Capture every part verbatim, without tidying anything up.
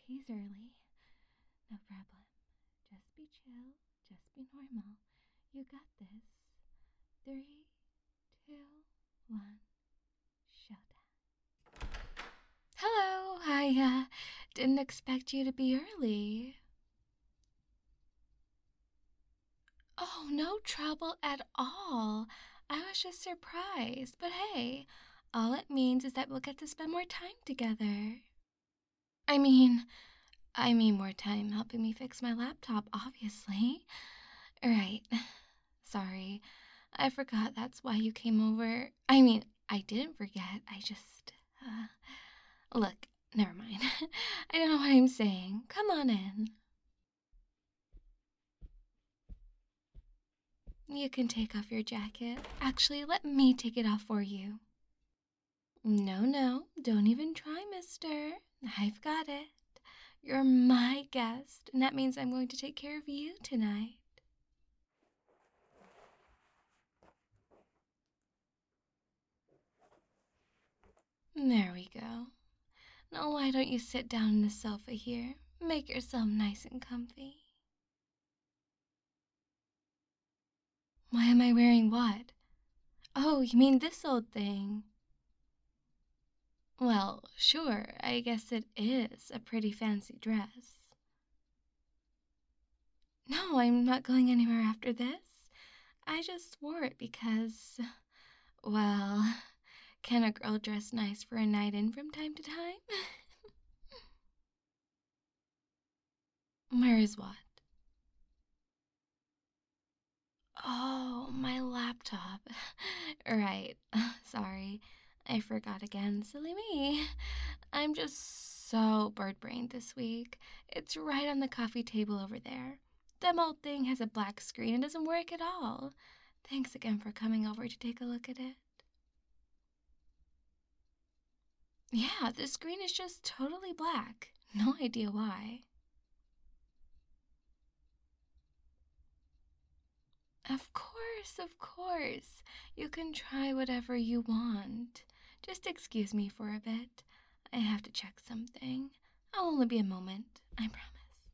he's early. No problem. Just be chill. Just be normal. You got this. Three, two, one, showtime. Hello, I, uh, didn't expect you to be early. Oh, no trouble at all. I was just surprised, but hey, all it means is that we'll get to spend more time together. I mean, I mean more time helping me fix my laptop, obviously. Right. Sorry. I forgot that's why you came over. I mean, I didn't forget. I just, uh... Look, never mind. I don't know what I'm saying. Come on in. You can take off your jacket. Actually, let me take it off for you. No, no, don't even try, mister. I've got it. You're my guest, and that means I'm going to take care of you tonight. There we go. Now why don't you sit down on the sofa here? Make yourself nice and comfy. Why am I wearing what? Oh, you mean this old thing? Well, sure, I guess it is a pretty fancy dress. No, I'm not going anywhere after this. I just wore it because, well, can a girl dress nice for a night in from time to time? Where is what? Oh, my laptop. Right. Sorry. I forgot again. Silly me. I'm just so bird-brained this week. It's right on the coffee table over there. Them old thing has a black screen and doesn't work at all. Thanks again for coming over to take a look at it. Yeah, the screen is just totally black. No idea why. Of course, of course. You can try whatever you want. Just excuse me for a bit. I have to check something. I'll only be a moment, I promise.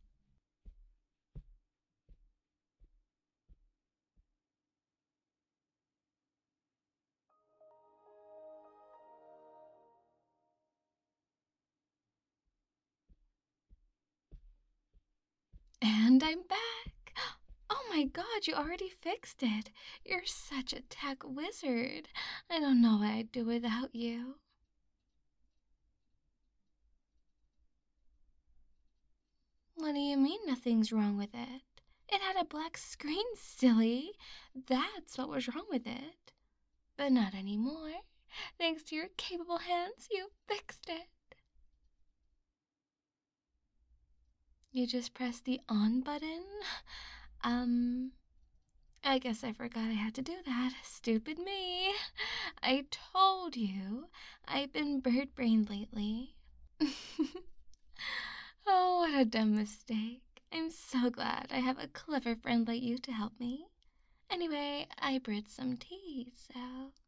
And I'm back. Oh my god, you already fixed it. You're such a tech wizard. I don't know what I'd do without you. What do you mean nothing's wrong with it? It had a black screen, silly. That's what was wrong with it. But not anymore. Thanks to your capable hands, you fixed it. You just pressed the on button? Um, I guess I forgot I had to do that. Stupid me. I told you. I've been bird-brained lately. Oh, what a dumb mistake. I'm so glad I have a clever friend like you to help me. Anyway, I brewed some tea, so...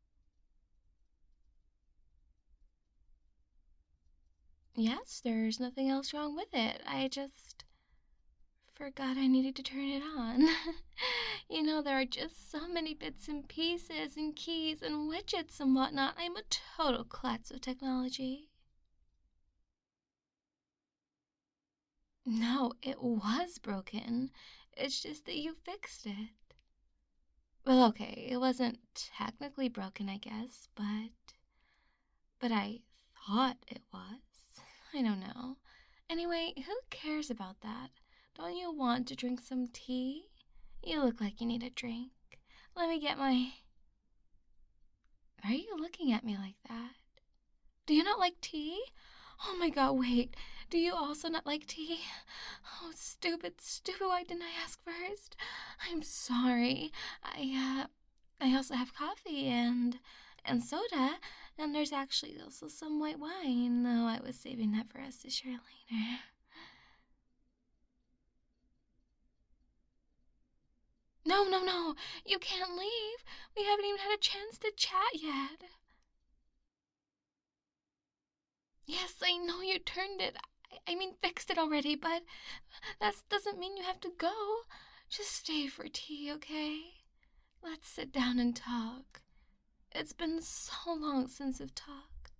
Yes, there's nothing else wrong with it. I just forgot I needed to turn it on. You know, there are just so many bits and pieces and keys and widgets and whatnot. I'm a total klutz of technology. No, it was broken. It's just that you fixed it. Well, okay, it wasn't technically broken, I guess, but... But I thought it was. I don't know. Anyway, who cares about that? Don't you want to drink some tea? You look like you need a drink. Let me get my... Why are you looking at me like that? Do you not like tea? Oh my god, wait. Do you also not like tea? Oh, stupid, stupid, why didn't I ask first? I'm sorry. I, uh, I also have coffee and, and soda, and there's actually also some white wine, though I was saving that for us to share later. No, no, no, you can't leave. We haven't even had a chance to chat yet. Yes, I know you turned it. I, I mean, fixed it already, but that doesn't mean you have to go. Just stay for tea, okay? Let's sit down and talk. It's been so long since we've talked.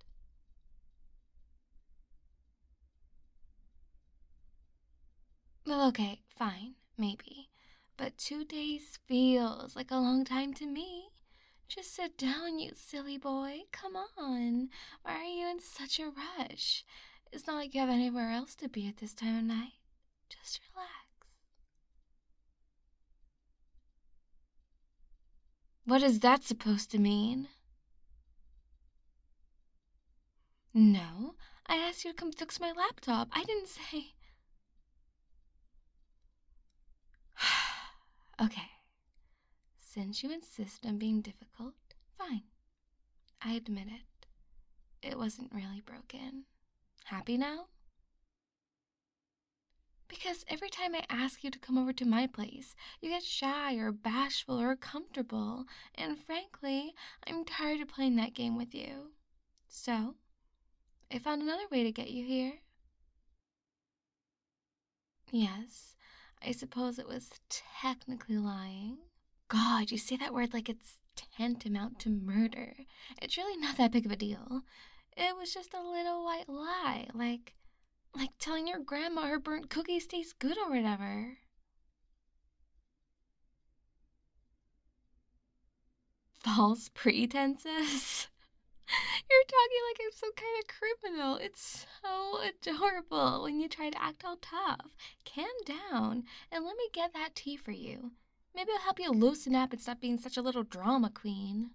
Well, okay, fine, maybe. But two days feels like a long time to me. Just sit down, you silly boy. Come on. Why are you in such a rush? It's not like you have anywhere else to be at this time of night. Just relax. What is that supposed to mean? No, I asked you to come fix my laptop. I didn't say... Okay. Since you insist on being difficult, fine. I admit it. It wasn't really broken. Happy now? Because every time I ask you to come over to my place, you get shy or bashful or uncomfortable, and frankly, I'm tired of playing that game with you. So, I found another way to get you here. Yes, I suppose it was technically lying. God, you say that word like it's tantamount to murder. It's really not that big of a deal. It was just a little white lie, like... Like telling your grandma her burnt cookies taste good or whatever. False pretenses? You're talking like I'm some kind of criminal. It's so adorable when you try to act all tough. Calm down and let me get that tea for you. Maybe I'll help you loosen up and stop being such a little drama queen.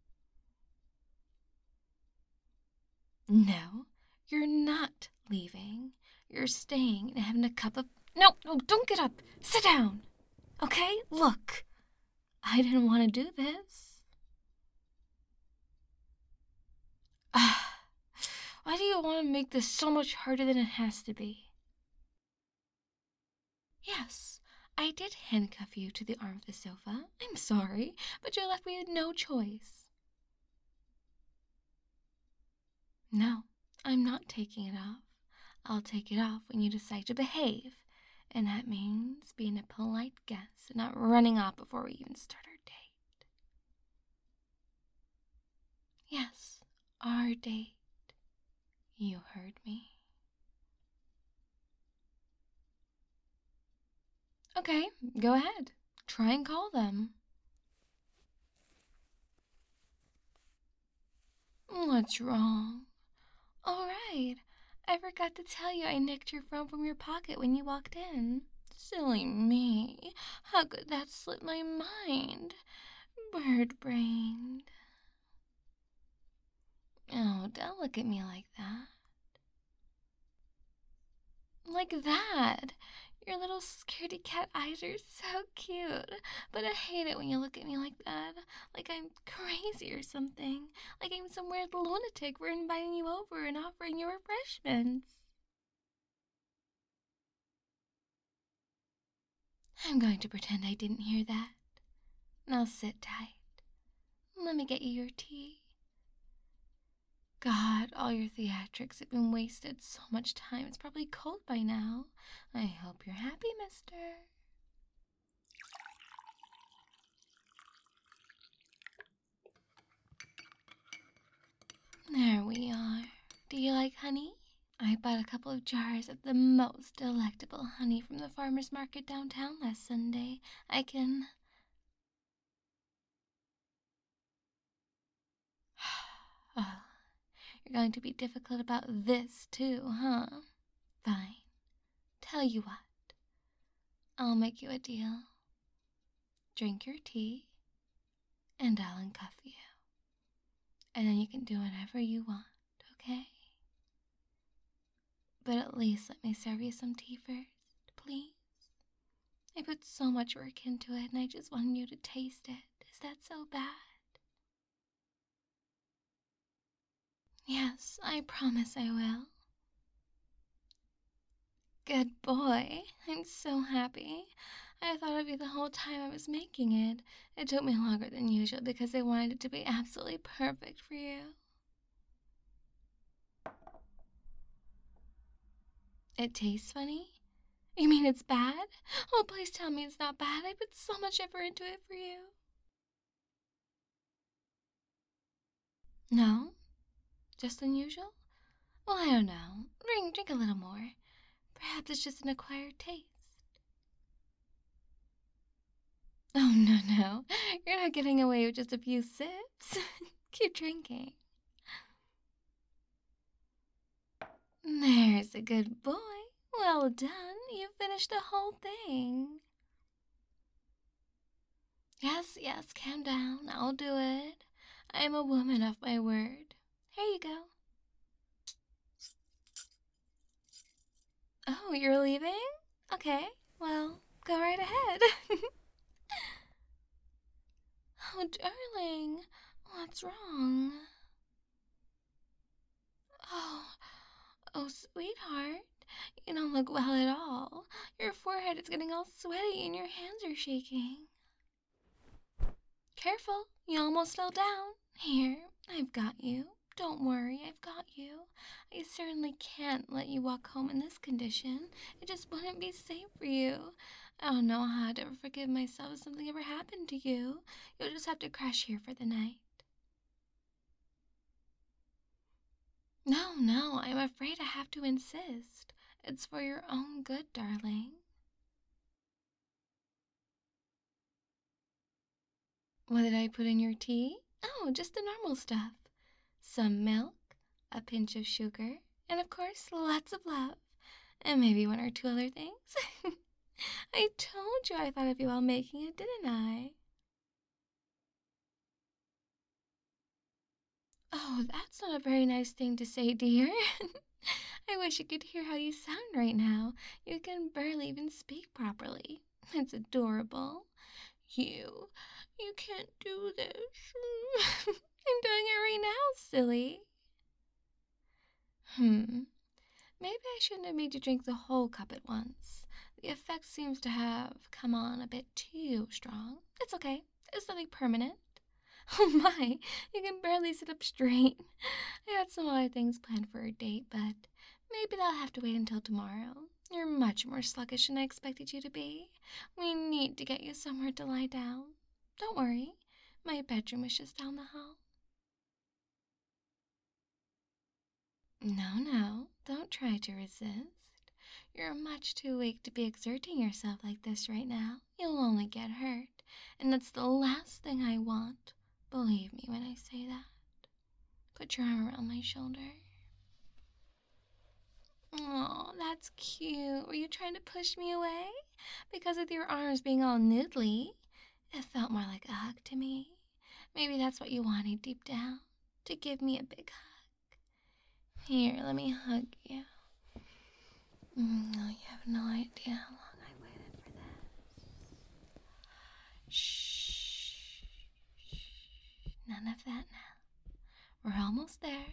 No, you're not leaving. You're staying and having a cup of... No, no, don't get up. Sit down. Okay? Look, I didn't want to do this. Ah, why do you want to make this so much harder than it has to be? Yes, I did handcuff you to the arm of the sofa. I'm sorry, but you left me with no choice. No, I'm not taking it off. I'll take it off when you decide to behave, and that means being a polite guest and not running off before we even start our date. Yes, our date. You heard me. Okay, go ahead. Try and call them. What's wrong? All right. I forgot to tell you I nicked your phone from your pocket when you walked in. Silly me. How could that slip my mind? Bird-brained. Oh, don't look at me like that. Like that. Your little scaredy cat eyes are so cute. But I hate it when you look at me like that. Like I'm crazy or something. Like I'm some weird lunatic for inviting you over and offering you refreshments. I'm going to pretend I didn't hear that. Now sit tight. Let me get you your tea. God, all your theatrics have been wasted so much time. It's probably cold by now. I hope you're happy, mister. There we are. Do you like honey? I bought a couple of jars of the most delectable honey from the farmer's market downtown last Sunday. I can... Oh, you're going to be difficult about this, too, huh? Fine. Tell you what. I'll make you a deal. Drink your tea, and I'll uncuff you. And then you can do whatever you want, okay? But at least let me serve you some tea first, please. I put so much work into it, and I just wanted you to taste it. Is that so bad? Yes, I promise I will. Good boy. I'm so happy. I thought of you the whole time I was making it. It took me longer than usual because I wanted it to be absolutely perfect for you. It tastes funny? You mean it's bad? Oh, please tell me it's not bad. I put so much effort into it for you. No? Just unusual? Well, I don't know. Drink, drink a little more. Perhaps it's just an acquired taste. Oh, no, no. You're not getting away with just a few sips. Keep drinking. There's a good boy. Well done. You finished the whole thing. Yes, yes, calm down. I'll do it. I am a woman of my word. Here you go. Oh, you're leaving? Okay, well, go right ahead. Oh, darling, what's wrong? Oh, oh, sweetheart, you don't look well at all. Your forehead is getting all sweaty and your hands are shaking. Careful, you almost fell down. Here, I've got you. Don't worry, I've got you. I certainly can't let you walk home in this condition. It just wouldn't be safe for you. I don't know how I'd ever forgive myself if something ever happened to you. You'll just have to crash here for the night. No, no, I'm afraid I have to insist. It's for your own good, darling. What did I put in your tea? Oh, just the normal stuff. Some milk, a pinch of sugar, and of course, lots of love. And maybe one or two other things. I told you I thought of you while making it, didn't I? Oh, that's not a very nice thing to say, dear. I wish you could hear how you sound right now. You can barely even speak properly. It's adorable. You, you can't do this. I'm doing it right now, silly. Hmm. Maybe I shouldn't have made you drink the whole cup at once. The effect seems to have come on a bit too strong. It's okay. It's nothing permanent. Oh my, you can barely sit up straight. I had some other things planned for our date, but maybe they'll have to wait until tomorrow. You're much more sluggish than I expected you to be. We need to get you somewhere to lie down. Don't worry, my bedroom is just down the hall. No, no, don't try to resist. You're much too weak to be exerting yourself like this right now. You'll only get hurt, and that's the last thing I want. Believe me when I say that. Put your arm around my shoulder. Oh, that's cute. Were you trying to push me away? Because with your arms being all noodly, it felt more like a hug to me. Maybe that's what you wanted deep down, to give me a big hug. Here, let me hug you. Mm, oh, you have no idea how long I waited for this. Shh. None of that now. We're almost there.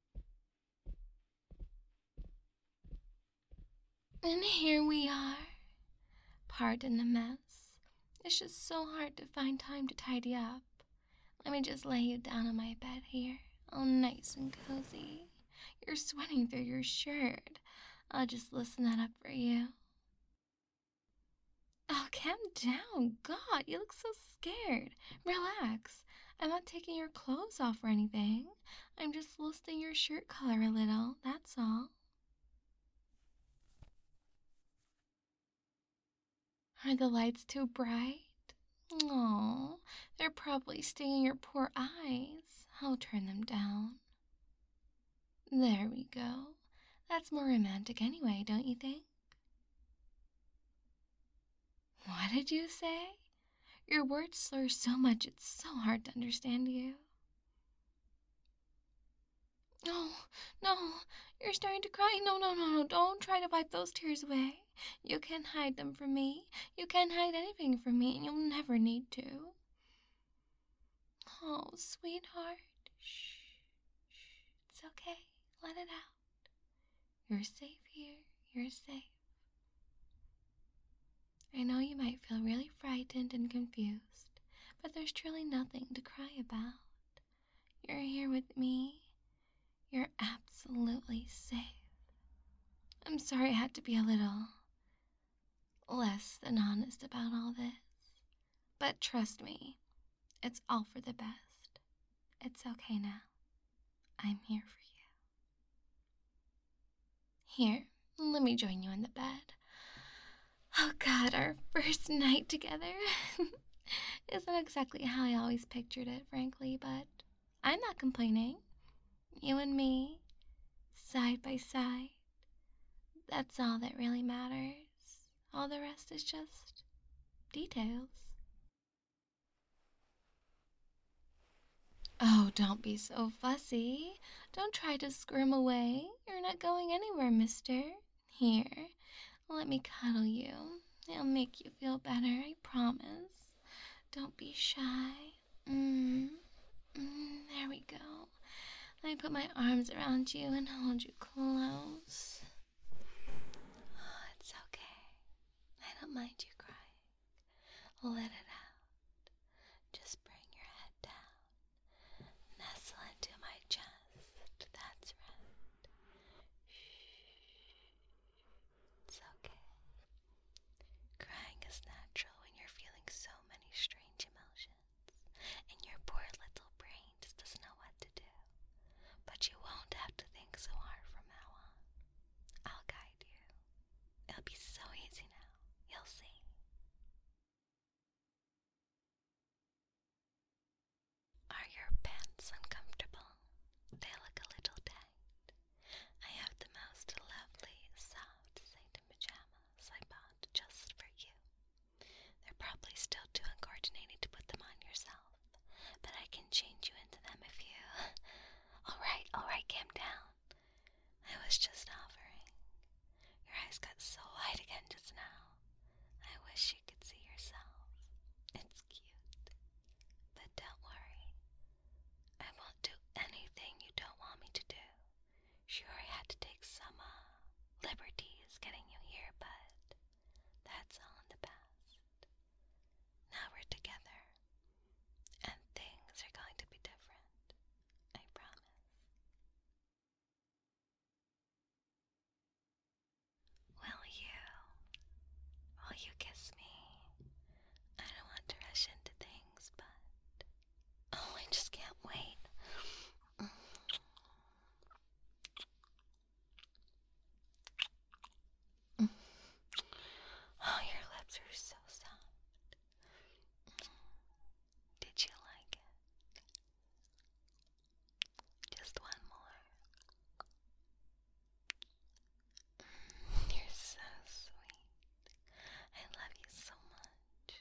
And here we are. Pardon the mess. It's just so hard to find time to tidy up. Let me just lay you down on my bed here, all nice and cozy. You're sweating through your shirt. I'll just loosen that up for you. Oh, calm down. God, you look so scared. Relax. I'm not taking your clothes off or anything. I'm just loosening your shirt collar a little, that's all. Are the lights too bright? Oh, they're probably stinging your poor eyes. I'll turn them down. There we go. That's more romantic anyway, don't you think? What did you say? Your words slur so much it's so hard to understand you. Oh, no, you're starting to cry. No, no, no, no, don't try to wipe those tears away. You can't hide them from me. You can't hide anything from me, and you'll never need to. Oh, sweetheart. Shh, shh, it's okay. Let it out. You're safe here. You're safe. I know you might feel really frightened and confused, but there's truly nothing to cry about. You're here with me. You're absolutely safe. I'm sorry I had to be a little less than honest about all this. But trust me, it's all for the best. It's okay now. I'm here for you. Here, let me join you in the bed. Oh God, our first night together. Isn't exactly how I always pictured it, frankly, but I'm not complaining. You and me, side by side. That's all that really matters. All the rest is just details. Oh, don't be so fussy. Don't try to squirm away. You're not going anywhere, mister. Here, let me cuddle you. It'll make you feel better, I promise. Don't be shy. Mm. Mm, there we go. Let me put my arms around you and hold you close. Oh, it's okay. I don't mind you crying. Let it out. Just bring your head down. Nestle into my chest. That's right. Shh. It's okay. Crying is natural when you're feeling so many strange emotions, and your poor little brain just doesn't know what to do. But you won't have to think so hard from now on. I'll guide you. It'll be so easy now. You'll see. Are your pants uncomfortable? They look a little tight. I have the most lovely, soft satin pajamas I bought just for you. They're probably still too uncoordinated to put them on yourself, but I can change you into them if you... Alright, alright, calm down. I was just offering. Your eyes got so wide again just now. I wish you could see yourself. It's cute. But don't worry. I won't do anything you don't want me to do. Sure, I had to take some, uh, liberties getting you here, but that's all in the past. Now we're together, and things are going to be different. I promise. Will you? Will you kiss me? I don't want to rush into things, but... Oh, I just can't wait. Oh, your lips are so soft. Did you like it? Just one more. You're so sweet. I love you so much.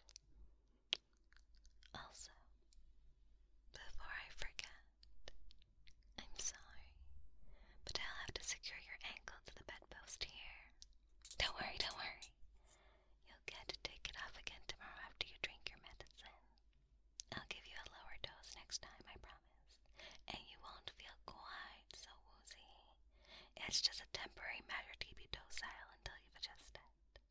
Also, before I forget, I'm sorry, but I'll have to secure your ankle to the bedpost here. Don't worry, don't worry. You'll get to take it off again tomorrow after you drink your medicine. I'll give you a lower dose next time, I promise. And you won't feel quite so woozy. It's just a temporary measure to keep you docile until you've adjusted.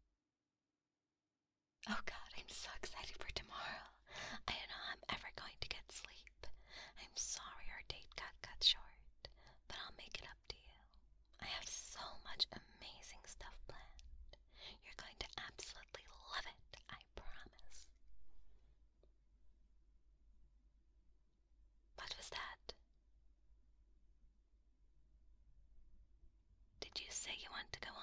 Oh God, I'm so excited for tomorrow. I don't know how I'm ever going to get sleep. I'm sorry our date got cut short, but I'll make it up to you. I have so much amazing stuff planned. You're going to absolutely love it, I promise. What was that? Did you say you want to go